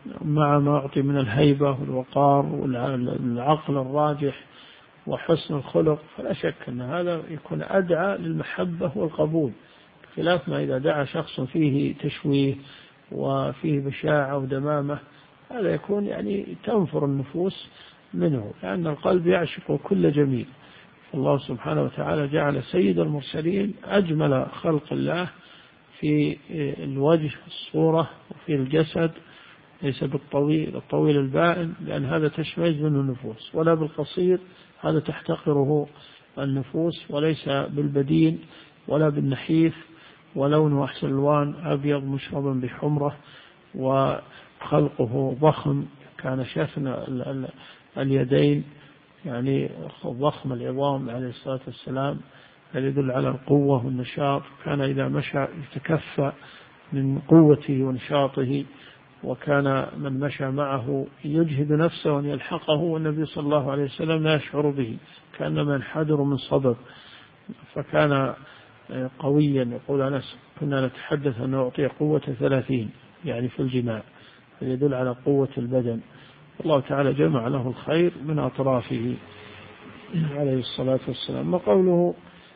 مع ما أعطي من الهيبة والوقار والعقل الراجح وحسن الخلق، فلا شك أن هذا يكون أدعى للمحبة والقبول، خلاف ما إذا دعا شخص فيه تشويه وفيه بشاعة ودمامة، هذا يكون يعني تنفر النفوس منه، لأن القلب يعشق كل جميل. الله سبحانه وتعالى جعل سيد المرسلين أجمل خلق الله في الوجه الصورة وفي الجسد، ليس بالطويل الطويل البائن، لأن هذا تشمئز منه النفوس، ولا بالقصير هذا تحتقره النفوس، وليس بالبدين ولا بالنحيف، ولونه أحسن الوان أبيض مشربا بحمرة، وخلقه ضخم، كان شافن اليدين يعني ضخم العظام عليه الصلاة والسلام، هذا يدل على القوة والنشاط، كان إذا مشى يتكفى من قوته ونشاطه، وكان من مشى معه يجهد نفسه أن يلحقه، والنبي صلى الله عليه وسلم لا يشعر به، كأنما ينحدر من صدد، فكان قويا. يقول أنس كنا نتحدث أن نعطي قوة ثلاثين يعني في الجماع، يدل على قوة البدن. الله تعالى جمع له الخير من أطرافه عليه الصلاة والسلام. وقوله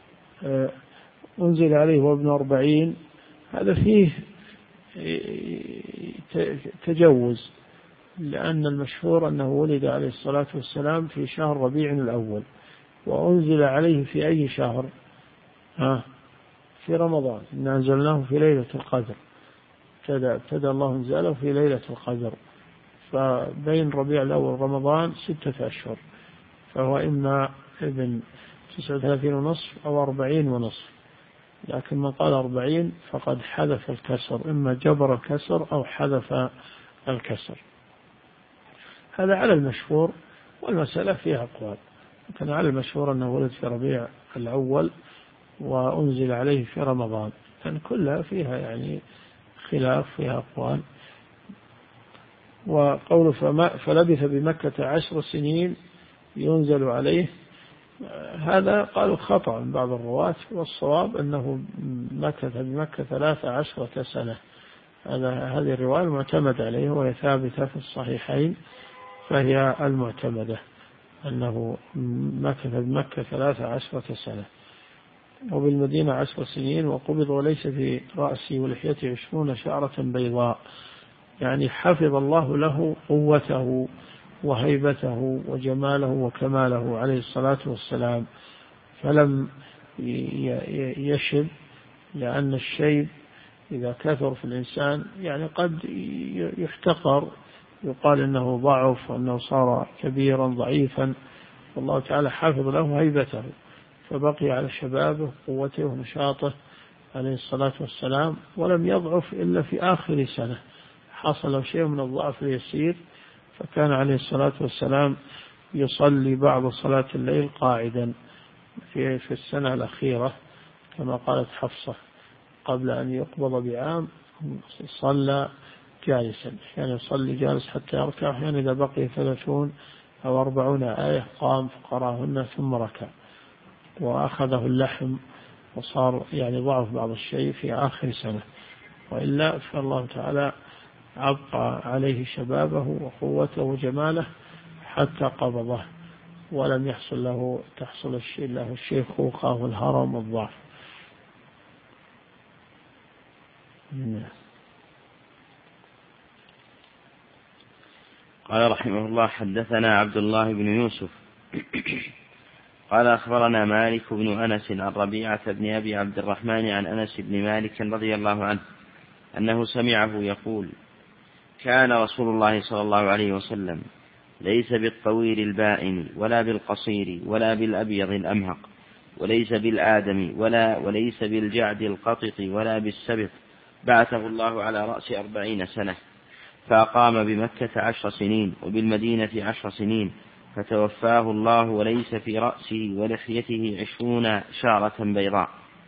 أنزل عليه وابن أربعين، هذا فيه تجوز، لأن المشهور أنه ولد عليه الصلاة والسلام في شهر ربيع الأول، وأنزل عليه في أي شهر؟ ها في رمضان، إن أنزلناه في ليلة القدر، ابتدى الله انزاله في ليلة القدر، فبين ربيع الأول رمضان ستة أشهر، فهو إما ابن تسعة وثلاثين ونصف أو أربعين ونصف، لكن من قال أربعين فقد حذف الكسر، إما جبر الكسر أو حذف الكسر، هذا على المشهور، والمسألة فيها أقوال، كان على المشهور أنه ولد في ربيع الأول وأنزل عليه في رمضان، كان كلها فيها يعني خلاف، فيها أقوال. وقول فلبث بمكة عشر سنين ينزل عليه، هذا قالوا خطأ من بعض الرواة، والصواب أنه مكث بمكة ثلاث عشرة سنة، هذا هذه الرواية المعتمد عليه وهي ثابتة في الصحيحين، فهي المعتمدة أنه مكث بمكة ثلاث عشرة سنة، وبالمدينة عشر سنين، وقبض وليس في رأسه ولحيته عشرون شعرة بيضاء، يعني حفظ الله له قوته وهيبته وجماله وكماله عليه الصلاة والسلام، فلم يشب، لأن الشيب إذا كثر في الإنسان يعني قد يحتقر، يقال إنه ضعف وأنه صار كبيرا ضعيفا، والله تعالى حافظ له هيبته، فبقي على شبابه قوته ونشاطه عليه الصلاة والسلام، ولم يضعف إلا في آخر سنة حصل شيء من الضعف اليسير، فكان عليه الصلاة والسلام يصلي بعض صلاة الليل قاعدا في في السنة الأخيرة، كما قالت حفصة قبل أن يقبض بعام صلى جالسا، يعني يصلي جالس حتى يركع، يعني إذا بقي ثلاثون أو أربعون آية قام فقراهن ثم ركع، وأخذه اللحم وصار يعني ضعف بعض الشيء في آخر سنة، وإلا فالله تعالى أبقى عليه شبابه وقوته وجماله حتى قبضه، ولم يحصل له تحصل الشيء له الشيخوخة والهرم والضعف. قال رحمه الله حدثنا عبد الله بن يوسف قال أخبرنا مالك بن أنس عن ربيعة بن أبي عبد الرحمن عن أنس بن مالك رضي الله عنه أنه سمعه يقول كان رسول الله صلى الله عليه وسلم ليس بالطويل البائن ولا بالقصير ولا بالأبيض الأمهق وليس بالآدم ولا وليس بالجعد القطط ولا بالسبط، بعثه الله على رأس أربعين سنة، فأقام بمكة عشر سنين وبالمدينة عشر سنين، فتوفاه الله وليس في رأسه ولحيته عشرون شعرة بيضاء.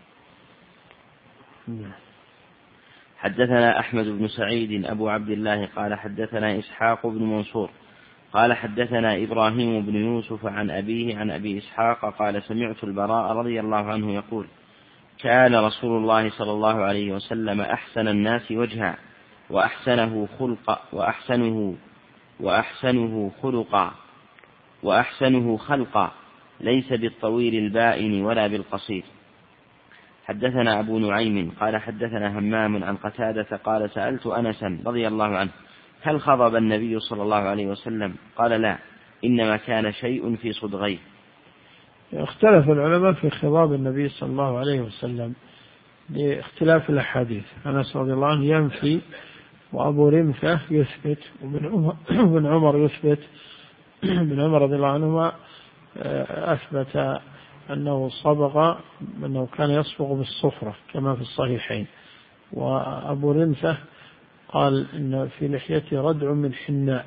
حدثنا أحمد بن سعيد أبو عبد الله قال حدثنا إسحاق بن منصور قال حدثنا إبراهيم بن يوسف عن أبيه عن أبي إسحاق قال سمعت البراء رضي الله عنه يقول كان رسول الله صلى الله عليه وسلم أحسن الناس وجها وأحسنه خلقا وأحسنه وأحسنه خلقا وأحسنه خلقا ليس بالطويل البائن ولا بالقصير. حدثنا أبو نعيم قال حدثنا همام عن قتادة قال سألت أنسا رضي الله عنه هل خضب النبي صلى الله عليه وسلم؟ قال لا، إنما كان شيء في صدغيه. اختلف العلماء في خضاب النبي صلى الله عليه وسلم لاختلاف الأحاديث. أنس رضي الله عنه ينفي، وأبو رمثة يثبت، وابن عمر يثبت. ابن عمر رضي الله عنهما أثبت أنه صبغ، أنه كان يصبغ بالصفرة كما في الصحيحين. وأبو رمثة قال إن في لحيته ردع من حناء.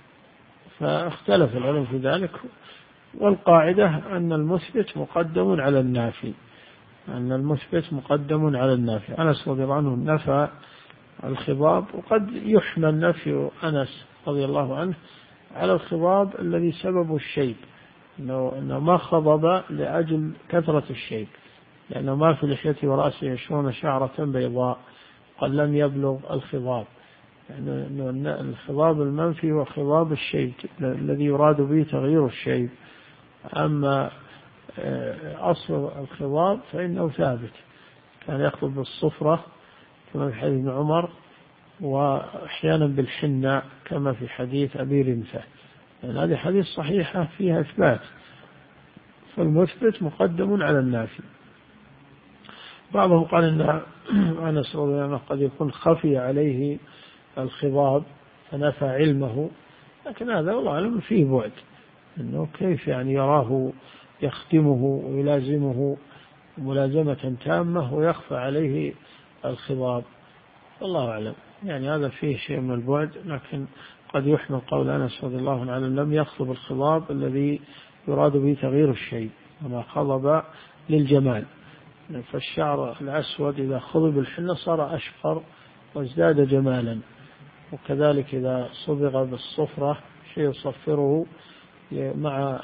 فاختلف العلم في ذلك، والقاعدة أن المثبت مقدم على النافي، أن المثبت مقدم على النافي. أنس رضي الله عنه نفى الخضاب، وقد يحمل نفي أنس رضي الله عنه على الخضاب الذي سببه الشيب، إنه, إنه ما خضب لأجل كثرة الشيب، لأنه ما في لحيته ورأسه عشرون شعرة بيضاء، قد لم يبلغ الخضاب. يعني الخضاب المنفي هو خضاب الشيب الذي يراد به تغيير الشيب. أما أصل الخضاب فإنه ثابت، كان يخضب بالصفرة كما في حديث عمر، وأحيانا بالحنة كما في حديث أبي رمثة. يعني هذه حديث صحيحة فيها إثبات، فالمثبت مقدم على النافي. بعضهم قال إن أنس رضي الله عنه قد يكون خفي عليه الخضاب فنفى علمه، لكن هذا والله أعلم فيه بعد، أنه كيف يعني يراه يختمه ويلازمه ملازمة تامة ويخفى عليه الخضاب، والله أعلم. يعني هذا فيه شيء من البعد، لكن قد يحمل قول أنس رضي الله عنه لم يخضب الخضاب الذي يراد به تغيير الشيء، وما خضب للجمال. فالشعر الأسود إذا خضب الحنة صار أشقر وازداد جمالا، وكذلك إذا صبغ بالصفرة شيء يصفره مع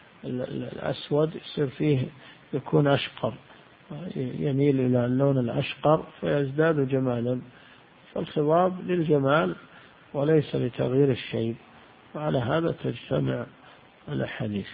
الأسود يصير فيه يكون أشقر، يميل إلى اللون الأشقر فيزداد جمالا. فالخضاب للجمال وليس لتغيير الشيب، وعلى هذا تجتمع الأحاديث.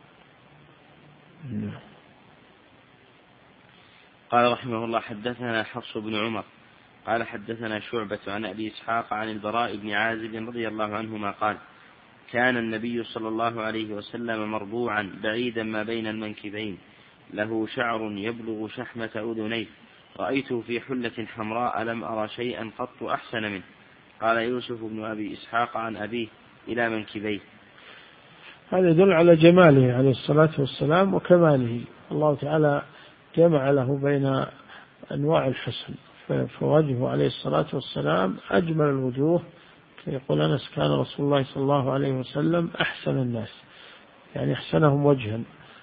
قال رحمه الله حدثنا حفص بن عمر قال حدثنا شعبة عن أبي إسحاق عن البراء بن عازب رضي الله عنهما قال كان النبي صلى الله عليه وسلم مربوعا بعيدا ما بين المنكبين، له شعر يبلغ شحمة أذنيه، رأيته في حلة حمراء لم أرى شيئا قط أحسن منه. قال يوسف بن أبي إسحاق عن أبيه إلى منكبيه. هذا يدل على جماله عليه الصلاة والسلام وكماله. الله تعالى جمع له بين أنواع الحسن، فوجهه عليه الصلاة والسلام أجمل الوجوه. يقول أنس كان رسول الله صلى الله عليه وسلم أحسن الناس، يعني أحسنهم وجها،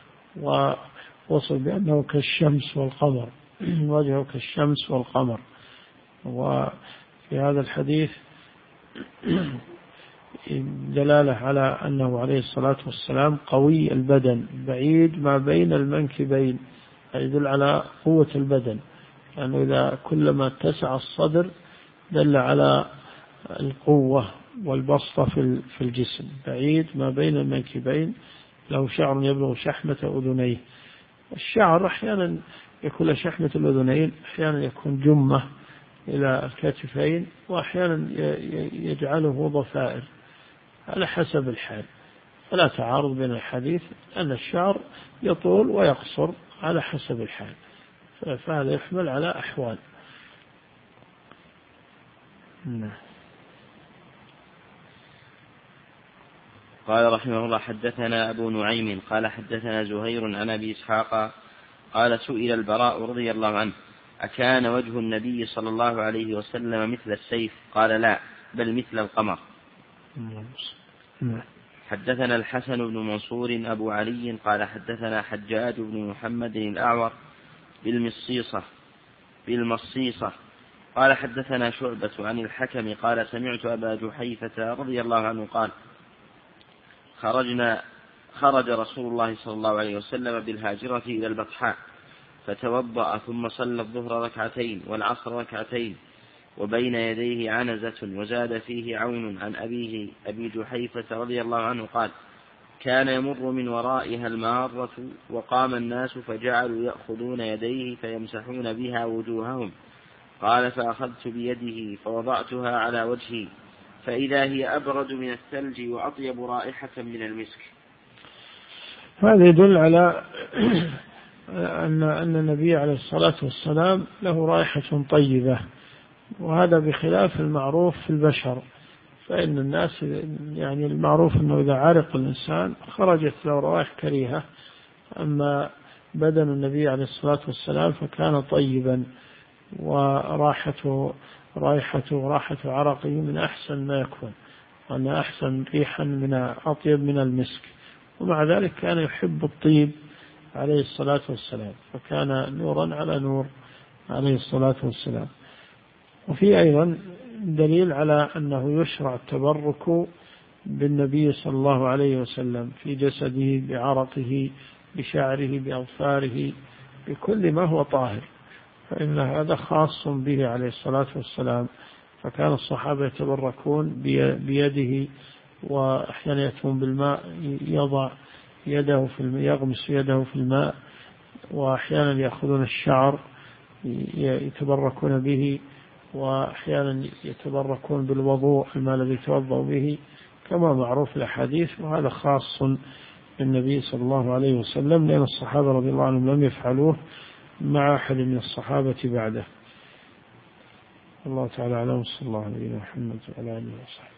ووصل بأنه كالشمس والقمر، وجهه كالشمس والقمر. وفي هذا الحديث دلالة على أنه عليه الصلاة والسلام قوي البدن بعيد ما بين المنكبين، يدل على قوة البدن، لأنه يعني إذا كلما اتسع الصدر دل على القوة والبسطة في الجسم. بعيد ما بين المنكبين، له شعر يبلغ شحمة أذنيه. الشعر أحيانا يكون شحمة الأذنين، أحيانا يكون جمة إلى الكتفين، وأحيانا يجعله ضفائر على حسب الحال، فلا تعارض بين الحديث، أن الشعر يطول ويقصر على حسب الحال، فهذا يحمل على أحوال. قال رحمه الله حدثنا أبو نعيم قال حدثنا زهير عن أبي إسحاق قال سئل البراء رضي الله عنه أكان وجه النبي صلى الله عليه وسلم مثل السيف؟ قال لا، بل مثل القمر. حدثنا الحسن بن منصور أبو علي قال حدثنا حجاج بن محمد الأعور بالمصيصة بالمصيصة قال حدثنا شعبة عن الحكم قال سمعت أبا جحيفة رضي الله عنه قال خرجنا خرج رسول الله صلى الله عليه وسلم بالهاجرة إلى البطحاء فتوضأ ثم صلى الظهر ركعتين والعصر ركعتين وبين يديه عنزة. وزاد فيه عون عن أبيه أبي جحيفة رضي الله عنه قال: كان يمر من ورائها المارة وقام الناس فجعلوا يأخذون يديه فيمسحون بها وجوههم. قال: فأخذت بيده فوضعتها على وجهي فإذا هي أبرد من الثلج وأطيب رائحة من المسك. هذا يدل على أن أن النبي عليه الصلاة والسلام له رائحة طيبة، وهذا بخلاف المعروف في البشر، فإن الناس يعني المعروف أنه إذا عرق الإنسان خرجت له روائح كريهة، أما بدن النبي عليه الصلاة والسلام فكان طيبا، وراحته رائحته راحة عرقه من أحسن ما يكون، وأن أحسن ريحا من أطيب من المسك. ومع ذلك كان يحب الطيب عليه الصلاة والسلام، فكان نورا على نور عليه الصلاة والسلام. وفي أيضا دليل على أنه يشرع التبرك بالنبي صلى الله عليه وسلم في جسده، بعرقه، بشعره، بأظفاره، بكل ما هو طاهر، فإن هذا خاص به عليه الصلاة والسلام. فكان الصحابة يتبركون بيده، وأحيانا يأتون بالماء يضع يده في الماء، يغمس يده في الماء، وأحيانا يأخذون الشعر يتبركون به، وأحيانا يتبركون بالوضوء الماء الذي يتوضأ به كما معروف الأحاديث. وهذا خاص بالنبي صلى الله عليه وسلم، لأن الصحابة رضي الله عنهم لم يفعلوه مع أحد من الصحابة بعده. الله تعالى أعلم، صلى الله عليه وسلم محمد وعلى آله وصحبه.